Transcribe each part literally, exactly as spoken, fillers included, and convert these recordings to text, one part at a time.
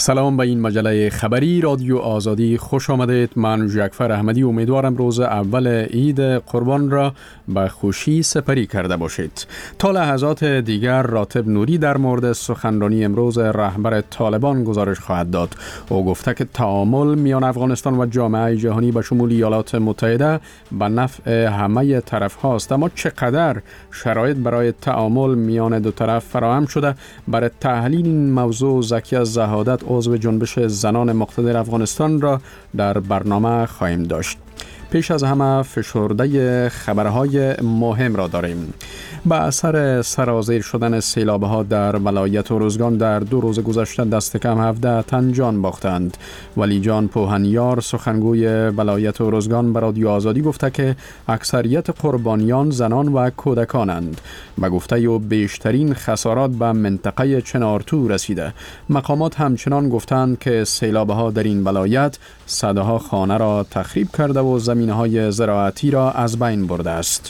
سلام به این مجله خبری رادیو آزادی خوش آمدید. من جعفر احمدی امیدوارم روز اول عید قربان را به خوشی سپری کرده باشید. تا لحظات دیگر راتب نوری در مورد سخنرانی امروز رهبر طالبان گزارش خواهد داد. او گفته که تعامل میان افغانستان و جامعه جهانی به شمول ایالات متحده به نفع همه طرف هاست، اما چقدر شرایط برای تعامل میان دو طرف فراهم شده؟ برای تحلیل این موضوع زکی الزهادت عضو جنبش زنان مقتدر افغانستان را در برنامه خواهیم داشت. پیش از همه فشرده خبرهای مهم را داریم. با اثر سرازیر شدن سیلاب‌ها در ولایت اروزگان در دو روز گذشته دست کم هفده تن جان باختند. ولی جان پوهنیار سخنگوی ولایت اروزگان به رادیو آزادی گفته که اکثریت قربانیان زنان و کودکانند. به گفته او بیشترین خسارات به منطقه چنارتو رسیده. مقامات همچنان گفتند که سیلاب‌ها در این ولایت صدها خانه را تخریب کرده و زمین‌های زراعتی را از بین برده است.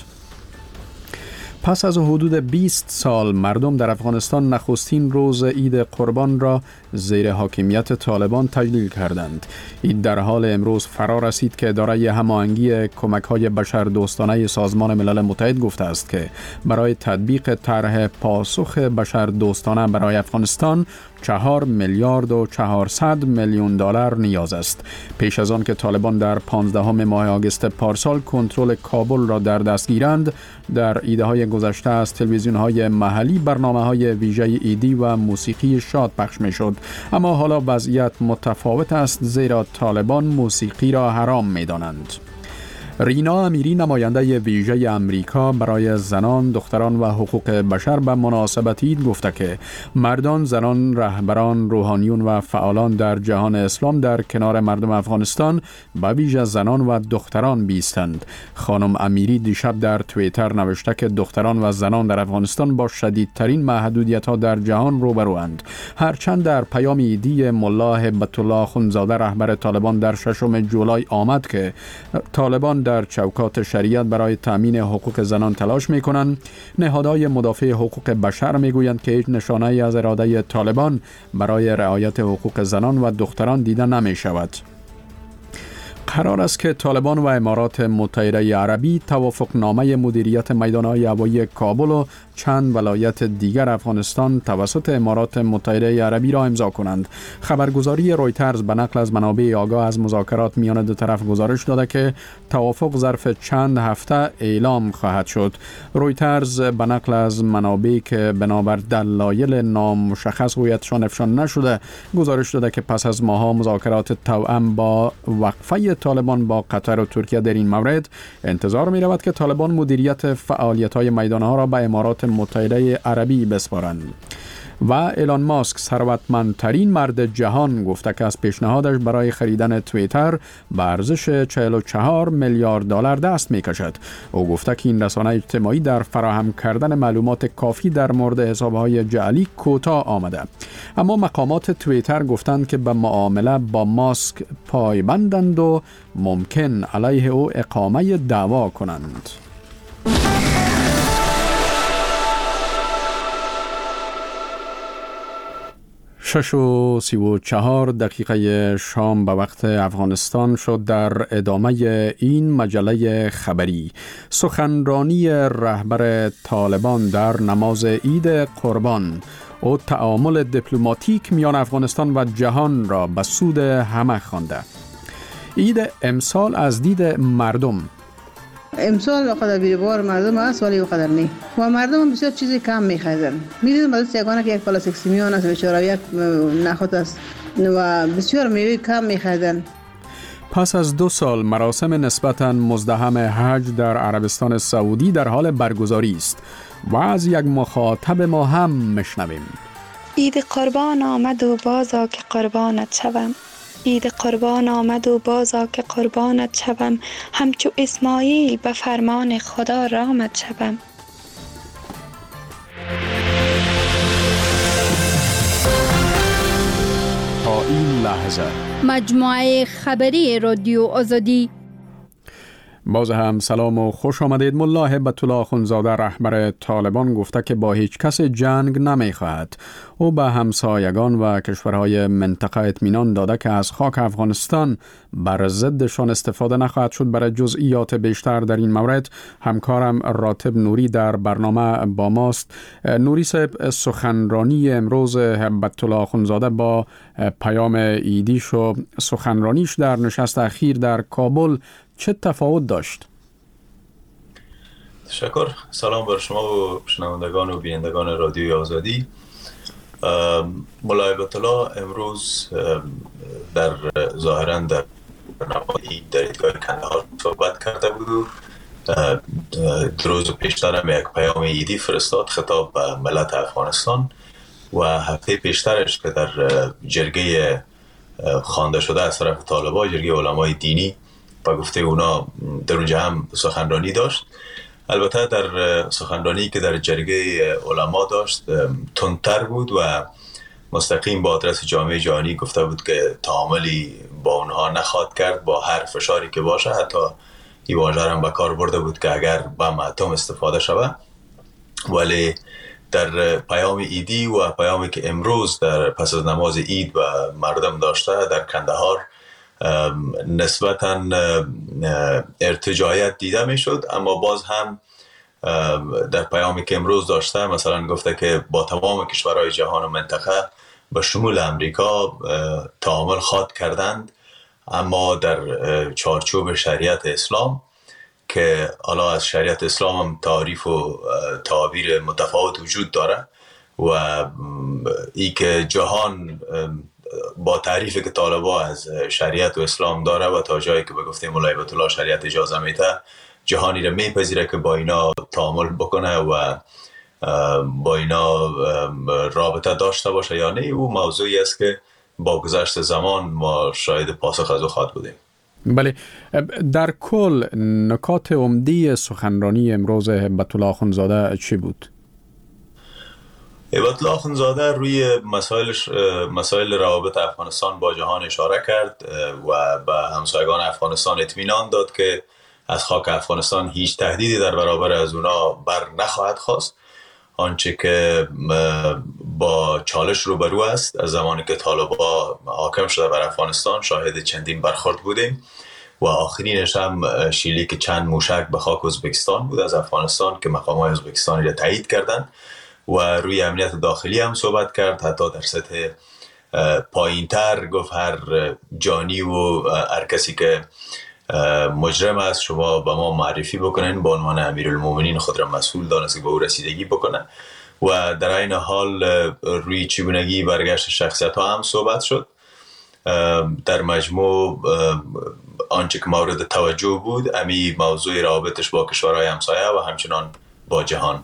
پس از حدود بیست سال مردم در افغانستان نخستین روز عید قربان را زیر حاکمیت طالبان تجلیل کردند. این در حال امروز فرا رسید که اداره هماهنگی کمک‌های بشردوستانه سازمان ملل متحد گفته است که برای تطبیق طرح پاسخ بشردوستانه برای افغانستان چهار میلیارد و چهارصد میلیون دلار نیاز است. پیش از آن که طالبان در پانزدهم ماه آگوست پارسال کنترل کابل را در دست گیرند، در عیدهای گذشته از تلویزیون‌های محلی برنامه‌های ویژه عیدی و موسیقی شاد پخش می‌شد. اما حالا وضعیت متفاوت است، زیرا طالبان موسیقی را حرام می‌دانند. رینا امیری نماینده ویژه امریکا برای زنان، دختران و حقوق بشر به مناسبت عید گفته که مردان، زنان، رهبران، روحانیون و فعالان در جهان اسلام در کنار مردم افغانستان به ویژه زنان و دختران بیستند. خانم امیری دیشب در توییتر نوشته که دختران و زنان در افغانستان با شدیدترین محدودیت‌ها در جهان روبروند. هرچند در پیام عیدی ملا هبت الله اخوندزاده رهبر طالبان در ششم جولای آمد که طالبان در چوکات شریعت برای تامین حقوق زنان تلاش می‌کنند، نهادهای مدافع حقوق بشر می‌گویند که هیچ نشانه‌ای از اراده طالبان برای رعایت حقوق زنان و دختران دیده نمی‌شود. قرار است که طالبان و امارات متحده عربی توافقنامه مدیریت میدان‌های هوایی کابل و چند ولایت دیگر افغانستان توسط امارات متحده عربی را امضا کنند. خبرگزاری رویترز به نقل از منابع آگاه از مذاکرات میان دو طرف گزارش داده که توافق ظرف چند هفته اعلام خواهد شد. رویترز به نقل از منابع که بنابر دلایل نامشخص هویتشان افشا نشده گزارش داده که پس از ماه‌ها مذاکرات توأم با وقفه طالبان با قطر و ترکیه در این مورد، انتظار می رود که طالبان مدیریت فعالیت‌های میدانها را به امارات متحده عربی بسپارند. و ایلان ماسک ثروتمندترین مرد جهان گفته که از پیشنهادش برای خریدن توییتر به ارزش چهل و چهار میلیارد دلار دست می‌کشد. او گفته که این رسانه اجتماعی در فراهم کردن معلومات کافی در مورد حساب‌های جعلی کوتاه آمده. اما مقامات توییتر گفتند که به معامله با ماسک پایبندند و ممکن علیه او اقامه دعوا کنند. شش و سی و چهار دقیقه شام به وقت افغانستان شد. در ادامه این مجله خبری، سخنرانی رهبر طالبان در نماز عید قربان او تعامل دیپلماتیک میان افغانستان و جهان را به سود همه خوانده. عید امسال از دید مردم امسال وقدر بیروبار مردم است ولی وقدر نی و مردم هم بسیار چیزی کم میخریدن. میدونم بعضی یگانه که یک پلاستیکسیمیون است بیچاره یک نخود است و بسیار میوه کم میخریدن. پس از دو سال مراسم نسبتاً مزدحم حج در عربستان سعودی در حال برگزاری است و از یک مخاطب ما هم مشنویم. عید قربان آمد و بازا که قربانت شوم. عید قربان آمد و بازا که قربانت شوم. همچو اسماعیل به فرمان خدا رامت شوم. تا این لحظه مجموعه خبری رادیو آزادی باز هم سلام و خوش آمدید. ملا هبت الله اخوندزاده رهبر طالبان گفته که با هیچ کس جنگ نمی خواهد. او به همسایگان و کشورهای منطقه اطمینان داده که از خاک افغانستان بر ضدشان استفاده نخواهد شد. برای جزئیات بیشتر در این مورد همکارم راتب نوری در برنامه با ماست. نوری صاحب، سخنرانی امروز هبت الله اخوندزاده با پیام عیدیش و سخنرانیش در نشست اخیر در کابل چه تفاوت داشت؟ تشکر. سلام بر شما و شنوندگان و بینندگان رادیوی آزادی. ملا هبت الله امروز در ظاهرا در برنامه در ایدگاه کندهار صحبت کرده بود و دو روز پیشتر هم یک پیام عیدی فرستاد خطاب به ملت افغانستان و هفته پیشترش که در جرگه خوانده شده از طرف طالبان، جرگه علمای دینی، با گفته اونا در اونجا هم سخنرانی داشت. البته در سخنرانی که در جرگه علما داشت تندتر بود و مستقیم با آدرس جامعه جهانی گفته بود که تعاملی با اونها نخواهد کرد با هر فشاری که باشه. حتی این واژه هم به کار برده بود که اگر بم اتم استفاده شود. ولی در پیام عیدی و پیامی که امروز در پس از نماز عید و مردم داشته در کندهار نسبتاً ارتجاعیت دیده می شد، اما باز هم در پیامی که امروز داشته مثلا گفته که با تمام کشورهای جهان و منطقه به شمول امریکا تعامل خواهد کردند، اما در چارچوب شریعت اسلام، که حالا از شریعت اسلام هم تعریف و تعبیر متفاوت وجود داره و ای که جهان با تعریفی که طالبان از شریعت و اسلام داره و تا جایی که به گفته ملا هبت الله شریعت اجازه میده جهانی را میپذیره که با اینا تعامل بکنه و با اینا رابطه داشته باشه یا نه. او موضوعی است که با گذشت زمان ما شاید پاسخ از او خواهد بودیم. بله، در کل نکات عمده سخنرانی امروز هبت الله اخوندزاده چی بود؟ هبت الله اخوندزاده روی مسائل مسائل روابط افغانستان با جهان اشاره کرد و به همسایگان افغانستان اطمینان داد که از خاک افغانستان هیچ تهدیدی در برابر از اونا بر نخواهد خواست. آنچه که با چالش روبرو است از زمانی که طالبان حاکم شده بر افغانستان شاهد چندین برخورد بودیم و آخرینش هم شلیک چند موشک به خاک ازبکستان بود از افغانستان که مقامات ازبکستانی را تایید کردند و روی امنیت داخلی هم صحبت کرد. حتی در سطح پایین تر گفت هر جانی و هر کسی که مجرم است شما به ما معرفی بکنین، با عنوان امیرالمومنین خود را مسئول دانست که به او رسیدگی بکنه. و در این حال روی چگونگی برگشت شخصیت ها هم صحبت شد. در مجموع آنچه که مورد توجه بود امی موضوع روابطش با کشورهای همسایه و همچنان با جهان.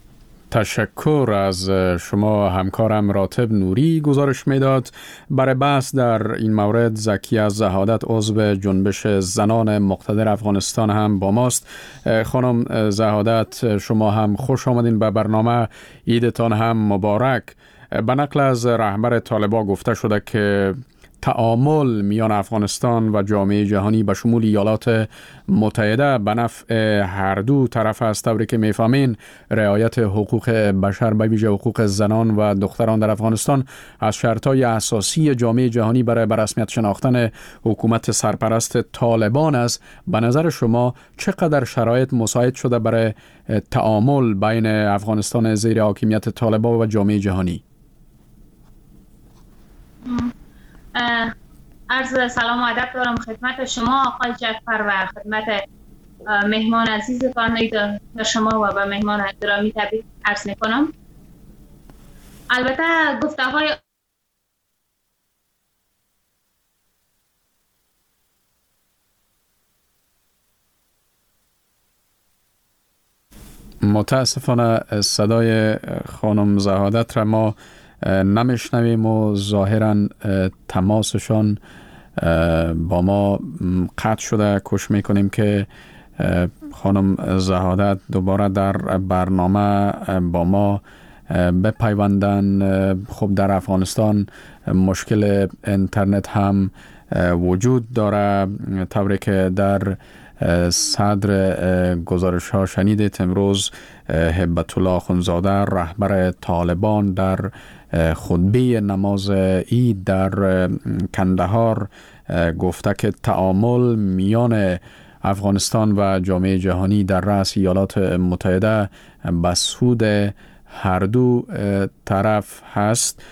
تشکر از شما. همکارم راتب نوری گزارش میداد. برای بحث در این مورد زکیه زهادت عضو جنبش زنان مقتدر افغانستان هم با ماست. خانم زهادت، شما هم خوش آمدین به برنامه. عیدتان هم مبارک. به نقل از رهبر طالبان گفته شده که تعامل میان افغانستان و جامعه جهانی به شمول ایالات متحده به نفع هر دو طرف است. طوری که میفهمین رعایت حقوق بشر به ویژه حقوق زنان و دختران در افغانستان از شرطهای اساسی جامعه جهانی برای به رسمیت شناختن حکومت سرپرست طالبان است. به نظر شما چقدر شرایط مساعد شده برای تعامل بین افغانستان زیر حاکمیت طالبان و جامعه جهانی؟ عرض سلام و ادب دارم خدمت شما آقای جعفر و خدمت مهمان عزیزتان در شما و به مهمان گرامی تبریک عرض میکنم. البته گفته های متاسفانه صدای خانم زهادت را ما نمیشنویم و ظاهراً تماسشان با ما قطع شده. کوشش میکنیم که خانم زهادت دوباره در برنامه با ما بپیوندن. خب در افغانستان مشکل اینترنت هم وجود داره. طوری که در صدر گزارش ها شنیدید امروز هبت الله اخوندزاده رهبر طالبان در خطبه نماز عید در کندهار گفته که تعامل میان افغانستان و جامعه جهانی در رأس ایالات متحده به سود هر دو طرف هست.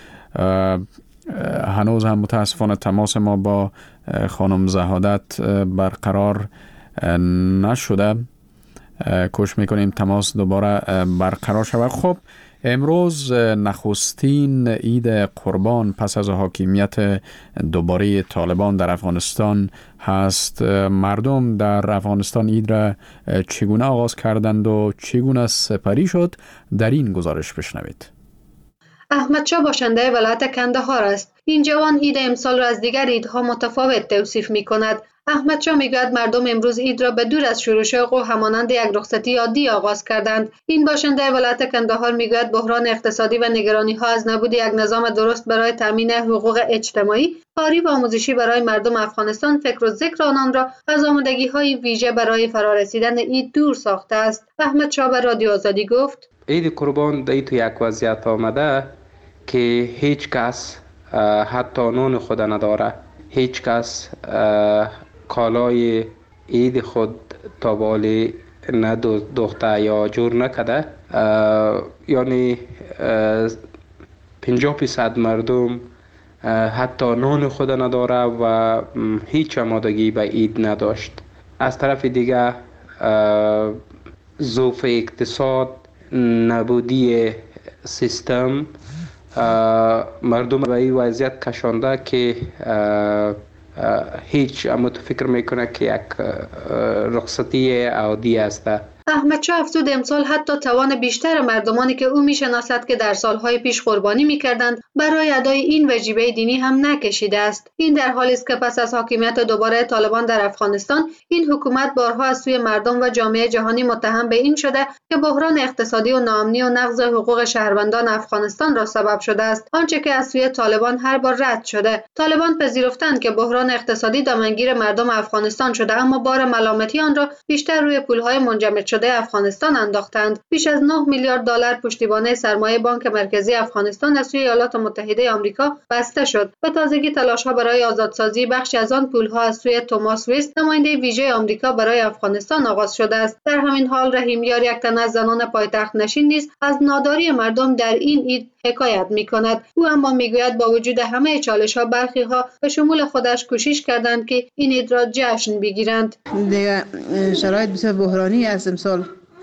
هنوز هم متاسفانه تماس ما با خانم زهادت برقرار نشده. کوشش میکنیم تماس دوباره برقرار شود. خب امروز نخستین عید قربان پس از حاکمیت دوباره طالبان در افغانستان هست. مردم در افغانستان عید را چگونه آغاز کردند و چگونه سپری شد؟ در این گزارش بشنوید. احمد شاه باشنده ولایت کندهار است. این جوان عید امسال را از دیگر عیدها متفاوت توصیف می کند. احمد شاه میگوید مردم امروز عید را به دور از شور و شوق و همانند یک رخصتی عادی آغاز کردند. این باشنده ولایت کندهار میگوید بحران اقتصادی و نگرانی ها از نبود یک نظام درست برای تامین حقوق اجتماعی، کاری و آموزشی برای مردم افغانستان فکر و ذکر آنان را از آمادگی های ویژه برای فرارسیدن عید دور ساخته است. احمد شاه به رادیو آزادی گفت: عید قربان در تو یک وضعیت آمده که هیچ کس حتی نان خود نداره، هیچ کس کالای عید خود تا بالی ندوخته یا جور نکده. یعنی پنجاه درصد مردم حتی نان خود نداره و هیچ آمادگی به عید نداشت. از طرف دیگه ضعف اقتصاد، نبودی سیستم مردم به این وضعیت کشانده که هیچ اما تو فکر میکنه که یک رخصتی عادی است. احمد شاه افزود امسال حتی توان بیشتر مردمانی که او میشناسد که در سالهای پیش قربانی میکردند برای ادای این وجیبه دینی هم نکشیده است. این در حالی است که پس از حاکمیت دوباره طالبان در افغانستان این حکومت بارها از سوی مردم و جامعه جهانی متهم به این شده که بحران اقتصادی و ناامنی و نقض حقوق شهروندان افغانستان را سبب شده است، آنچه که از سوی طالبان هر بار رد شده. طالبان پذیرفتند که بحران اقتصادی دامنگیر مردم افغانستان شده، اما بار ملامتی آن را بیشتر روی پولهای منجمد شده افغانستان انداختند. بیش از نه میلیارد دلار پشتیبانی سرمایه بانک مرکزی افغانستان از سوی ایالات متحده آمریکا بسته شد. به تازگی تلاش‌ها برای آزادسازی بخشی از آن پول‌ها از سوی توماس ویست، نماینده ویژه آمریکا برای افغانستان آغاز شده است. در همین حال رحیم یار، یک تن از زنان پایتخت نشین نیز از ناداری مردم در این عید حکایت می‌کند. او اما می‌گوید با وجود همه چالش‌ها برخی‌ها به شمول خودش کوشش کردند که این عید را جشن بگیرند. دیگه شرایط بسیار بحرانی است امسال.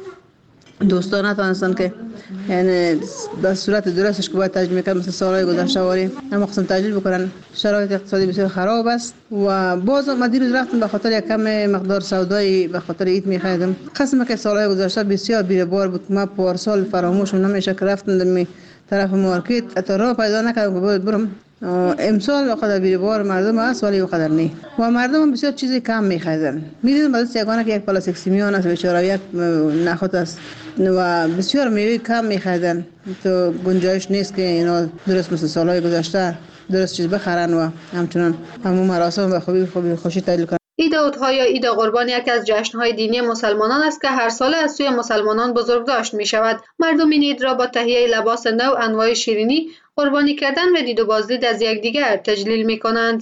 دوستان نتوانستن که یعنی به صورت درستش که باید تجلیل میکنن مثل سالهای گذشته واری اما قسم تجلیل بکنن. شرایط اقتصادی بسیار خراب است و باز ما دیروز رفتم به خاطر یک کم مقدار سودایی به خاطر عید میخریدم. قسم که سالهای گذشته بسیار بی‌بار بود. ما پارسال فراموش نمیشه که رفتم در طرف مارکت تا راه پیدا نکردم که باید برم. امسال وقدر بی‌بار مردم است ولی وقدر نه و مردم بسیار چیزی کم میخریدن. میدیدم بعضی یگانه که یک پلاستیک سیمیان است بیچاره یک نخود است و بسیار میوه کم میخریدن. تو گنجایش نیست که اینا درست مثل سالهای گذشته درست چیز بخرن و همچنان همون مراسم به خوبی خوبی خوشی تجلیل کنن. عید اضحی یا عید قربان یکی از جشن‌های دینی مسلمانان است که هر ساله از سوی مسلمانان بزرگداشت می‌شود. مردم این عید را با تهیه لباس نو، انواع شیرینی، قربانی کردن و دید و بازدید از یکدیگر تجلیل می‌کنند.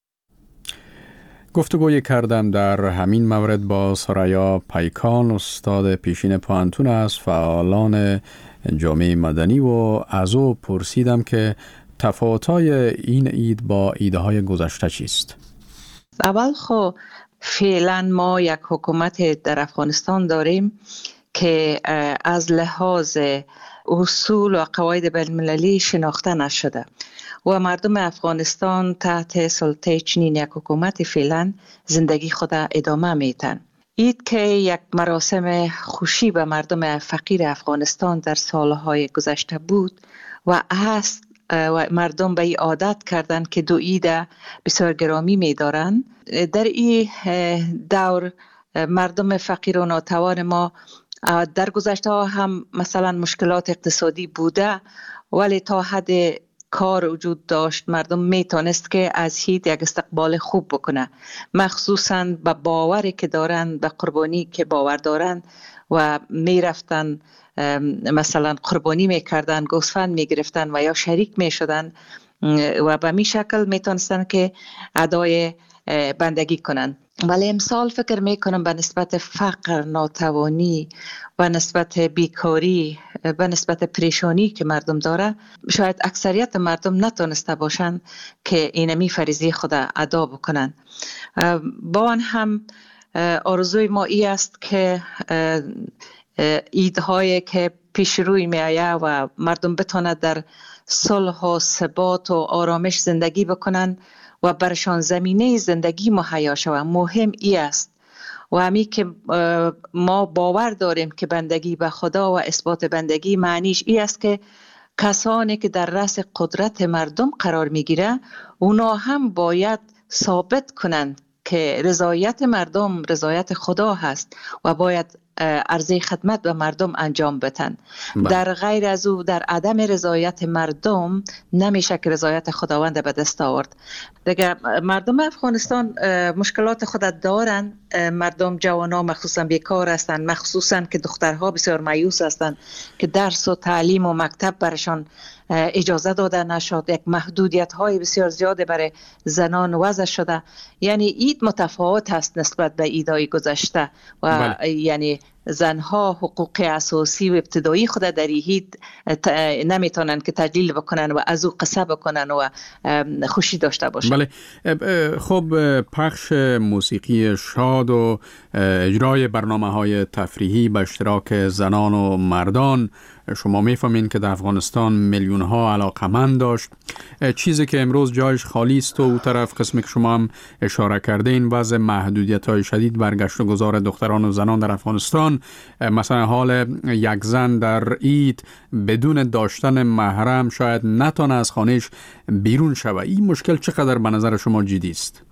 گفتگوی کردم در همین مورد با سرایا پیکان، استاد پیشین پوهنتون از فعالان جامعه مدنی، و از او پرسیدم که تفاوت‌های این عید با عیدهای گذشته چیست؟ اول خو فعلا ما یک حکومت در افغانستان داریم که از لحاظ اصول و قواعد بین‌المللی شناخته نشده و مردم افغانستان تحت سلطه چنین یک حکومت فعلا زندگی خود ادامه میتن. عید که یک مراسم خوشی به مردم فقیر افغانستان در سالهای گذشته بود و هست و مردم به این عادت کردند که دو عید بسیار گرامی می دارند. در این دور مردم فقیر و ناتوان ما در گذشته هم مثلا مشکلات اقتصادی بوده، ولی تا حد کار وجود داشت، مردم میتونست که از هیچ یک استقبال خوب بکنه، مخصوصاً به باوری که دارن، به قربانی که باور دارن و میرفتن مثلا قربانی میکردن، گوسفند میگرفتن و یا شریک میشدن و به می شکل میتونستن که ادای بندگی کنن. ولی امسال فکر میکنم به نسبت فقر، ناتوانی، به نسبت بیکاری، به نسبت پریشانی که مردم داره، شاید اکثریت مردم نتونسته باشن که اینمی فریضه خود ادا بکنن. با آن هم آرزوی ما ای است که ایدهایی که پیش روی می آید و مردم بتونه در صلح و ثبات و آرامش زندگی بکنن و برشان زمینه زندگی مهیا شود. مهم ای است و همی که ما باور داریم که بندگی به خدا و اثبات بندگی معنیش ای است که کسانی که در رأس قدرت مردم قرار میگیره اونا هم باید ثابت کنند که رضایت مردم رضایت خدا هست و باید عرضه خدمت به مردم انجام بدن. در غیر از او، در عدم رضایت مردم نمیشه که رضایت خداوند به دست آورد. دیگه مردم افغانستان مشکلات خود دارن، مردم جوانا مخصوصا بیکار هستند، مخصوصا که دخترها بسیار مایوس هستند که درس و تعلیم و مکتب برشان اجازه داده نشد، یک محدودیت های بسیار زیاده برای زنان وضع شده. یعنی اید متفاوت هست نسبت به ایدای گذشته و بله. یعنی زنها حقوق اساسی و ابتدایی خود در هیچ نمیتونن که تجلیل بکنن و از او قصه بکنن و خوشی داشته باشن. بله. خب پخش موسیقی شاد و اجرای برنامه های تفریحی به اشتراک زنان و مردان، شما میفهمین که در افغانستان میلیون ها علاقمند داشت. چیزی که امروز جایش خالی است و اون طرف قسمی که شما هم اشاره کرده این وضع محدودیت های شدید برگشت و گذار دختران و زنان در افغانستان، مثلا حال یک زن در عید بدون داشتن محرم شاید نتونه از خانهش بیرون شود. این مشکل چقدر به نظر شما جدی است؟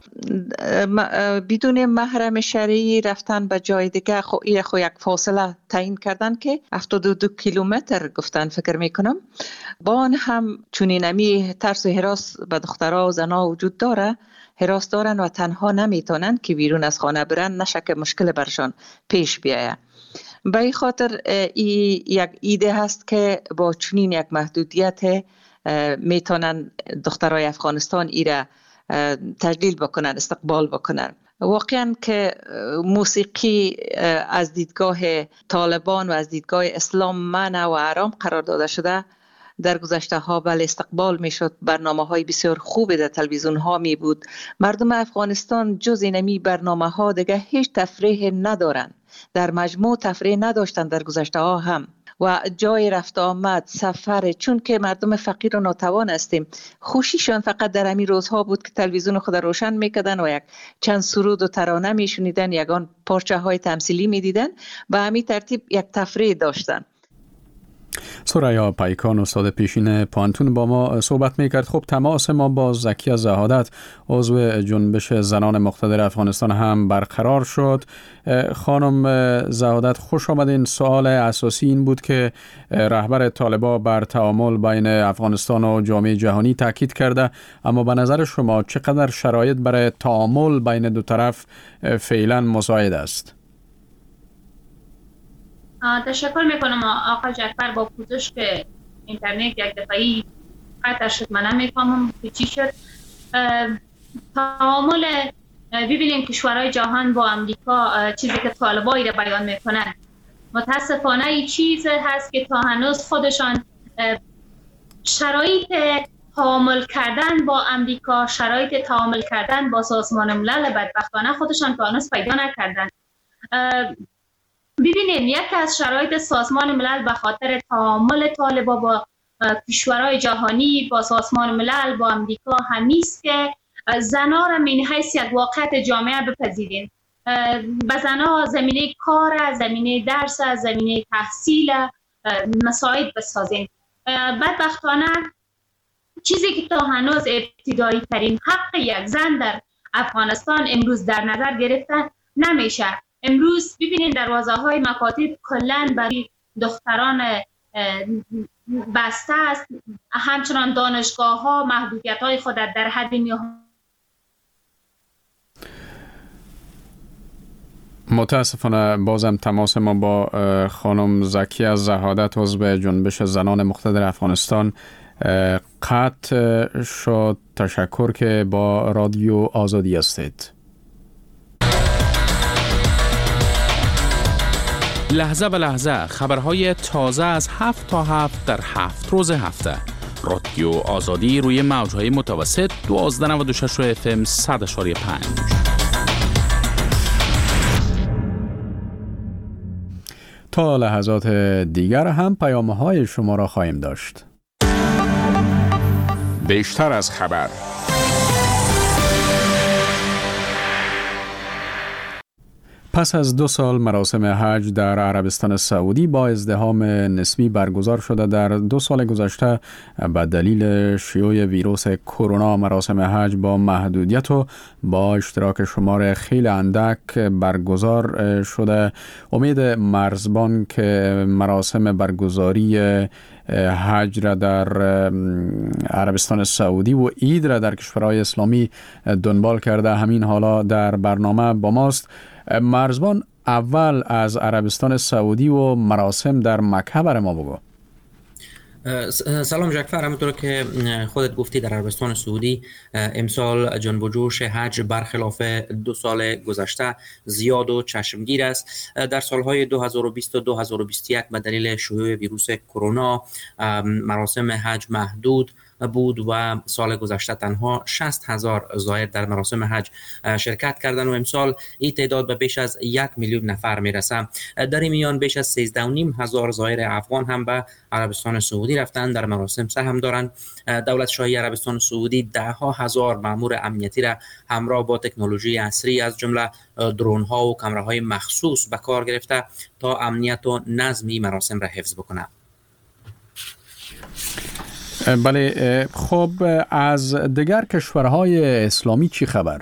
بدون محرم شرعی رفتن به جای دیگه خو این خو یک فاصله تعیین کردن که هفتاد و دو کیلومتر گفتن فکر میکنم. با آن هم چون نمی ترس و هراس به دخترها و زنها وجود داره، هراس دارن و تنها نمیتونن که بیرون از خانه برن، نشه که مشکل برشان پیش بیاید. به این خاطر ای یک ایده هست که با چنین یک محدودیت میتونن دخترای افغانستان ایره تجلیل بکنن، استقبال بکنن. واقعا که موسیقی از دیدگاه طالبان و از دیدگاه اسلام منع و حرام قرار داده شده. در گذشته ها بله استقبال می شد، برنامه های بسیار خوبی در تلویزیون ها می بود. مردم افغانستان جز اینمی برنامه ها دیگه هیچ تفریح ندارن، در مجموع تفریح نداشتن در گذشته ها هم و جای رفت آمد سفر، چون که مردم فقیر و ناتوان هستیم، خوشیشان فقط در همین روزها بود که تلویزیون خود روشن میکردن و یک چند سرود و ترانه میشنیدن، یگان پارچه های تمثیلی میدیدن، به همین ترتیب یک تفریح داشتن. ثریا پیکان استاد پیشین پانتون با ما صحبت میکرد. خب تماس ما با زکیه زهادت عضو جنبش زنان مقتدر افغانستان هم برقرار شد. خانم زهادت خوش آمدین. سوال اساسی این بود که رهبر طالبان بر تعامل بین افغانستان و جامعه جهانی تاکید کرده، اما به نظر شما چقدر شرایط برای تعامل بین دو طرف فعلا مساعد است؟ تشکر میکنم آقا جعفر. با پوزش که اینترنت یک دفعی قطع شد، من نمیفهمم که چی شد. تعامل ببینیم کشورهای جهان با امریکا، چیزی که طالبایی را بیان میکنن متاسفانه این چیز هست که تا هنوز خودشان شرایط تعامل کردن با امریکا، شرایط تعامل کردن با سازمان ملل بدبختانه خودشان تا هنوز پیدا نکردن. ببینیم یک از شرایط سازمان ملل به خاطر تعامل طالبا با کشورهای جهانی، با سازمان ملل، با امریکا همیست که زنها را من حیث یک واقعیت جامعه بپذیریم. به زنها زمینه کار، زمینه درس، زمینه تحصیل مساعد بسازیم. بدبختانه چیزی که تا هنوز ابتدایی ترین حق یک زن در افغانستان امروز در نظر گرفته نمیشه. امروز ببینید دروازه های مکاتب کلن برای دختران بسته است. همچنان دانشگاه ها محدودیت های خود در حد نهایی. متاسفانه بازم تماس ما با خانم زکیه زهادت عضو جنبش زنان مقتدر افغانستان قطع شد. تشکر که با رادیو آزادی هستید. لحظه به لحظه خبرهای تازه از هفت تا هفت در هفت روز هفته. رادیو آزادی روی موجهای متوسط دوازده نود و شش اف ام صد و پنج. تا لحظات دیگر هم پیام‌های شما را خواهیم داشت. بیشتر از خبر. پس از دو سال مراسم حج در عربستان سعودی با ازدحام نسبی برگزار شده. در دو سال گذشته به دلیل شیوع ویروس کرونا مراسم حج با محدودیت و با اشتراک شمار خیلی اندک برگزار شده. امید مرزبان که مراسم برگزاری حج را در عربستان سعودی و عید را در کشورهای اسلامی دنبال کرده همین حالا در برنامه با ماست. مرزبان، اول از عربستان سعودی و مراسم در مکه برای ما بگو. سلام جعفر، همونطور که خودت گفتی در عربستان سعودی امسال جنب و جوش حج برخلاف دو سال گذشته زیاد و چشمگیر است. در سالهای دو هزار و بیست و دو هزار و بیست و یک به دلیل شیوع ویروس کرونا مراسم حج محدود بود و سال گذشته تنها شصت هزار زائر در مراسم حج شرکت کردند و امسال این تعداد به بیش از یک میلیون نفر میرسه. در این میان بیش از سیزده و نیم هزار زائر افغان هم به عربستان سعودی رفتن، در مراسم سهم دارند. دولت شاهی عربستان سعودی ده ها هزار مأمور امنیتی را همراه با تکنولوژی عصری از جمله درون ها و کامراهای مخصوص به کار گرفته تا امنیت و نظم این مراسم را حفظ بکنه. بله، خب از دیگر کشورهای اسلامی چی خبر؟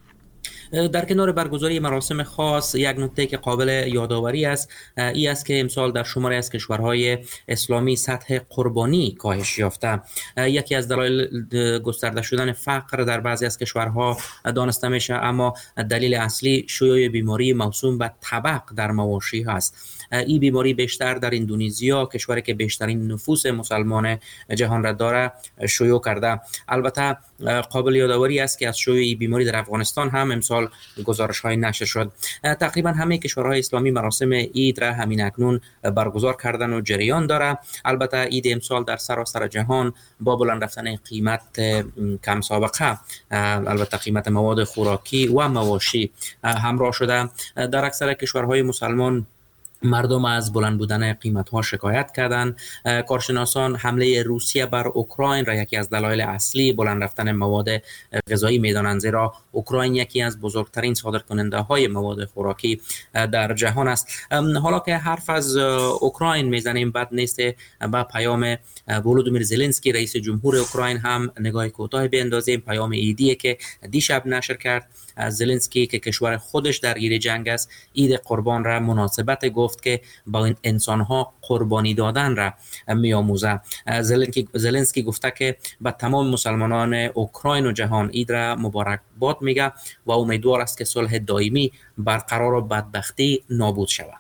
در کنار برگزاری مراسم خاص یک نکته که قابل یادآوری است این است که امسال در شماری از کشورهای اسلامی سطح قربانی کاهش یافته. یکی از دلایل گسترده شدن فقر در بعضی از کشورها دانسته میشه، اما دلیل اصلی شیوع بیماری موسوم به طبق در مواشی است. این بیماری بیشتر در اندونزیا، کشوری که بیشترین نفوس مسلمان جهان را داره، شیوع کرده. البته قابل یادآوری است که از شیوع این بیماری در افغانستان هم امسال گزارش های نشر شد. تقریبا همه کشورهای اسلامی مراسم عید را همین اکنون برگزار کردن و جریان داره. البته عید امسال در سراسر جهان با بلند رفتن قیمت کم سابقه، البته قیمت مواد خوراکی و مواشی همراه شده. در اکثر کشورهای مسلمان مردم از بلند بودن قیمت‌ها شکایت کردند. کارشناسان حمله روسیه بر اوکراین را یکی از دلایل اصلی بلند رفتن مواد غذایی می‌دانند، زیرا اوکراین یکی از بزرگترین صادرکننده‌های مواد خوراکی در جهان است. حالا که حرف از اوکراین میزنیم بد نیست با پیام ولودیمیر زلنسکی رئیس جمهور اوکراین هم نگاه کوتاه بیندازیم. پیام عیدی که دیشب نشر کرد زلنسکی که کشور خودش درگیر جنگ است، عید قربان را مناسبت گفت که با انسان‌ها قربانی دادن را می‌آموزه. زلنسکی زلنسکی گفته که به تمام مسلمانان اوکراین و جهان عید را مبارکباد میگه و امیدوار است که صلح دائمی برقرار و بدبختی نابود شود.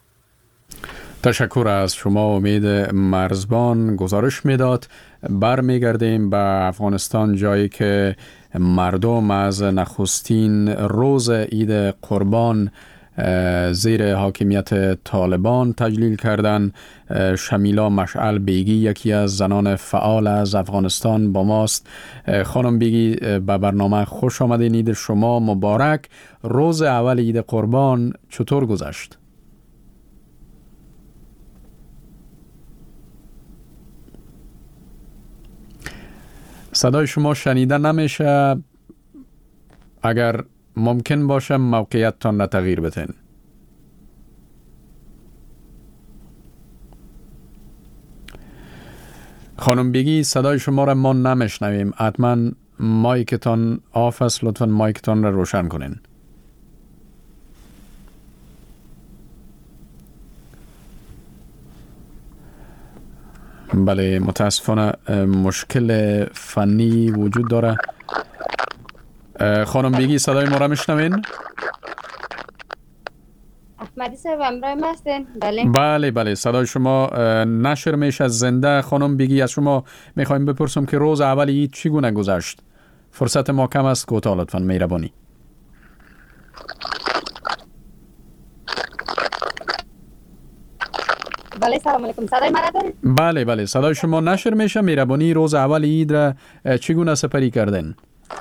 تشکر از شما امید مرزبان. گزارش میداد برمیگردیم به افغانستان، جایی که مردم از نخستین روز عید قربان زیر حاکمیت طالبان تجلیل کردند. شمیلا مشعل بیگی یکی از زنان فعال از افغانستان با ماست. خانم بیگی، به برنامه خوش آمدین. عید شما مبارک. روز اول عید قربان چطور گذشت؟ صدای شما شنیده نمیشه. اگر ممکن باشه موقعیتتان را تغییر بدین. خانم بیگی، صدای شما را ما نمیشنویم. حتما مایکتان آف است، لطفا مایکتان را روشن کنین. بله، متاسفانه مشکل فنی وجود داره. خانم بیگی صدای ما را میشنوین؟ احمدی صاحب امرای ما هستین؟ بله بله بله صدای شما نشر میشه از زنده. خانم بیگی از شما میخوایم بپرسم که روز اول عید چگونه گذشت؟ فرصت ما کم است، کوتاه لطفاً مهربانی. بله سلام علیکم، صدای من دارید؟ بله بله صدای شما نشر میشه. مهربانی روز اول عید را چگونه سپری کردن؟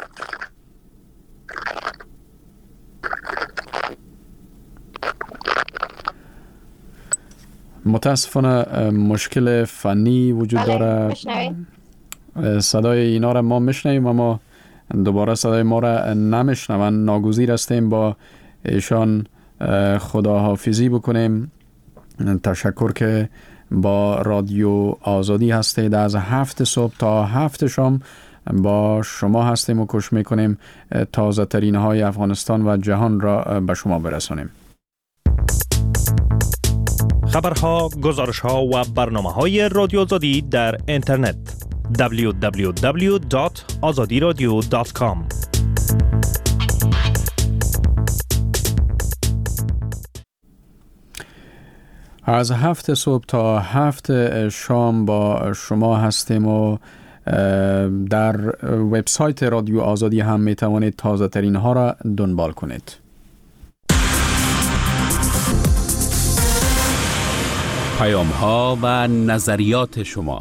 متاسفانه مشکل فنی وجود بله. داره. بشنوید؟ صدای اینا را ما میشنویم اما دوباره صدای ما را نمیشنون. ناگزیر هستیم با ایشان خداحافظی بکنیم. تشکر که با رادیو آزادی هستید. از هفت صبح تا هفت شام با شما هستیم و کوشش میکنیم تازه ترین های افغانستان و جهان را به شما برسانیم. خبرها، گزارشها و برنامه‌های رادیو آزادی در اینترنت دبلیو دبلیو دبلیو دات آزادی رادیو دات کام. از هفت صبح تا هفت شام با شما هستیم و در وبسایت رادیو آزادی هم می توانید تازه ترین ها را دنبال کنید. پیام ها و نظریات شما.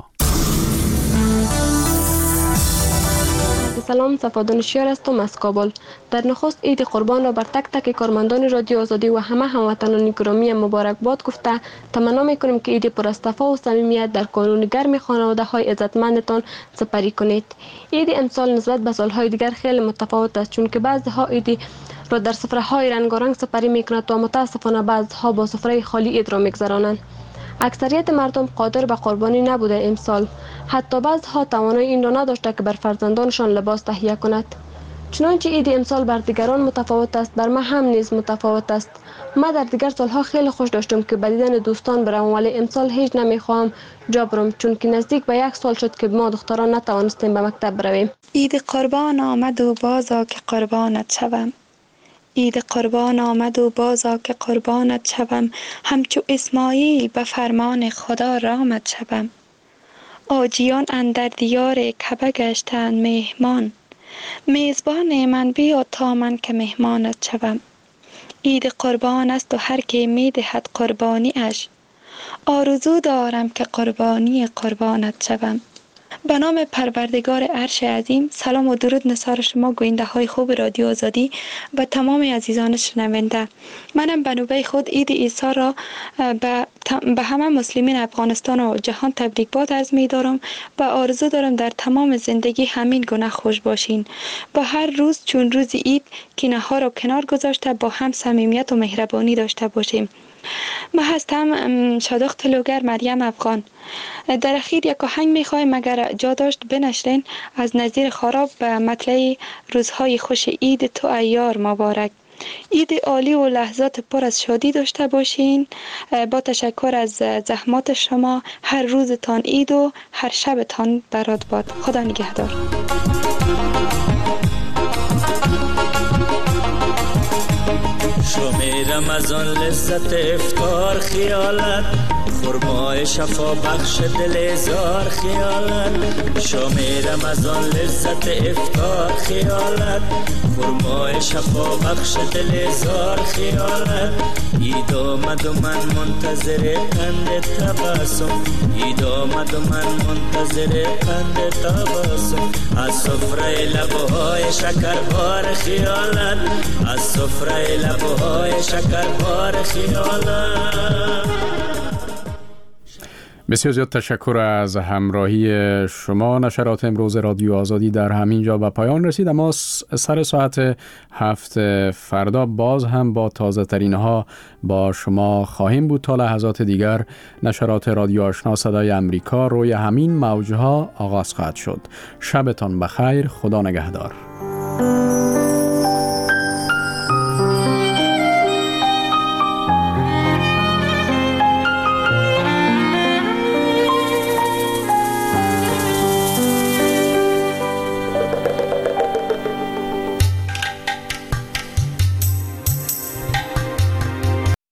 سلام، صفادانشیار هستم از کابل. در نخست عید قربان را بر تک تک کارمندان رادیو آزادی و همه هموطنان گرامی مبارکباد گفته تمنا میکنیم که عید پر از صفا و صمیمیت در کانون گرم خانواده های عزتمندتان سپری کنید. عید امسال نسبت به سالهای دیگر خیلی متفاوت است، چون که بعضها عید را در سفره های رنگارنگ سپری میکنند و متاسفانه بعضها با سفره خالی عید را میگذرانند. اکثریت مردم قادر به قربانی نبوده امسال. حتی بعضها توانایی این را نداشته که بر فرزندانشان لباس تهیه کند. چنانچه عید امسال بر دیگران متفاوت است، بر من هم نیز متفاوت است. ما در دیگر سالها خیلی خوش داشتم که به دیدن دوستان بروم، ولی امسال هیچ نمیخواهم جا برم، چون که نزدیک به یک سال شد که ما دختران نتوانستیم به مکتب برویم. عید قربان آمد و بازا که قربانت شوم. عید قربان آمد و بازا که قربانت شوم. همچو اسماعیل به فرمان خدا رامت شوم. آجیان اندر دیار کعبه گشتند مهمان. میزبان من بیا تا من که مهمانت شوم. عید قربان است و هر که میدهد قربانی اش. آرزو دارم که قربانی قربانت شوم. به نام پروردگار عرش عظیم، سلام و درود نثار شما گوینده های خوب رادیو آزادی و تمام عزیزان شنونده. منم به نوبه خود عید عیسی را به, به همه مسلمین افغانستان و جهان تبریکباد عرض می دارم و آرزو دارم در تمام زندگی همین گونه خوش باشین. با هر روز چون روز عید کینه ها را کنار گذاشته با هم صمیمیت و مهربانی داشته باشیم. من هستم شادق تلوگر مریم افغان. در اخیر یک آهنگ میخوایم اگر جا داشت بنشرین از نظیر خراب به مطلع روزهای خوش عید تو ایار مبارک. عید عالی و لحظات پر از شادی داشته باشین. با تشکر از زحمات شما. هر روزتان عید و هر شبتان برات باد. خدا نگهدار. شام رمضان لذت افطار خیالت، خرمای شفا بخش دل زار خیالت. شام رمضان لذت افطار خیالت، خرمای شفا بخش دل زار خیالت. عید آمد و من منتظر قند تبسم. عید آمد و من منتظر قند تبسم. از سفره لبهای شکربار خیالت، از سفره لبهای شکربار خیالت. بسیار زیاد تشکر از همراهی شما. نشرات امروز رادیو آزادی در همین جا به پایان رسید، اما سر ساعت هفت فردا باز هم با تازه ترین ها با شما خواهیم بود. تا لحظات دیگر نشرات رادیو آشنا صدای امریکا روی همین موجها آغاز خواهد شد. شبتان بخیر. خدا نگهدار.